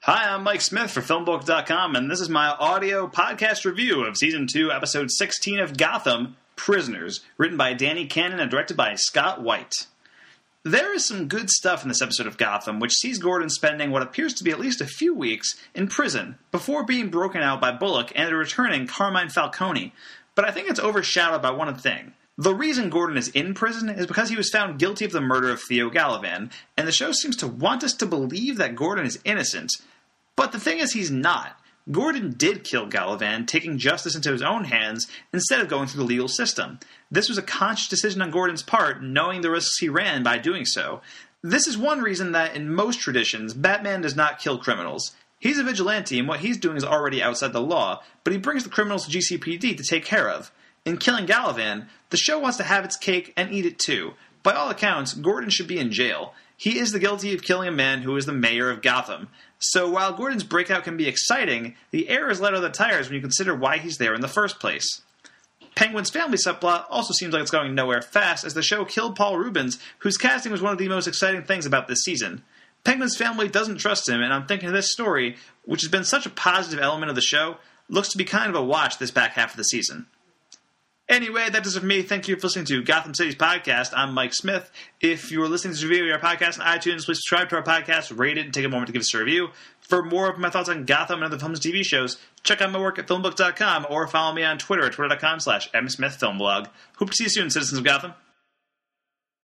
Hi, I'm Mike Smith for Filmbook.com, and this is my audio podcast review of Season 2, Episode 16 of Gotham, Prisoners, written by Danny Cannon and directed by Scott White. There is some good stuff in this episode of Gotham, which sees Gordon spending what appears to be at least a few weeks in prison before being broken out by Bullock and the returning Carmine Falcone, but I think it's overshadowed by one thing. The reason Gordon is in prison is because he was found guilty of the murder of Theo Gallivan, and the show seems to want us to believe that Gordon is innocent. But the thing is, he's not. Gordon did kill Gallivan, taking justice into his own hands instead of going through the legal system. This was a conscious decision on Gordon's part, knowing the risks he ran by doing so. This is one reason that, in most traditions, Batman does not kill criminals. He's a vigilante, and what he's doing is already outside the law, but he brings the criminals to GCPD to take care of. In killing Gallivan, the show wants to have its cake and eat it too. By all accounts, Gordon should be in jail. He is the guilty of killing a man who is the mayor of Gotham. So while Gordon's breakout can be exciting, the air is light on the tires when you consider why he's there in the first place. Penguin's family subplot also seems like it's going nowhere fast, as the show killed Paul Reubens, whose casting was one of the most exciting things about this season. Penguin's family doesn't trust him, and I'm thinking this story, which has been such a positive element of the show, looks to be kind of a watch this back half of the season. Anyway, that does it for me. Thank you for listening to Gotham City's podcast. I'm Mike Smith. If you're listening to this review of our podcast on iTunes, please subscribe to our podcast, rate it, and take a moment to give us a review. For more of my thoughts on Gotham and other films and TV shows, check out my work at filmbook.com or follow me on Twitter at twitter.com/msmithfilmblog. Hope to see you soon, citizens of Gotham.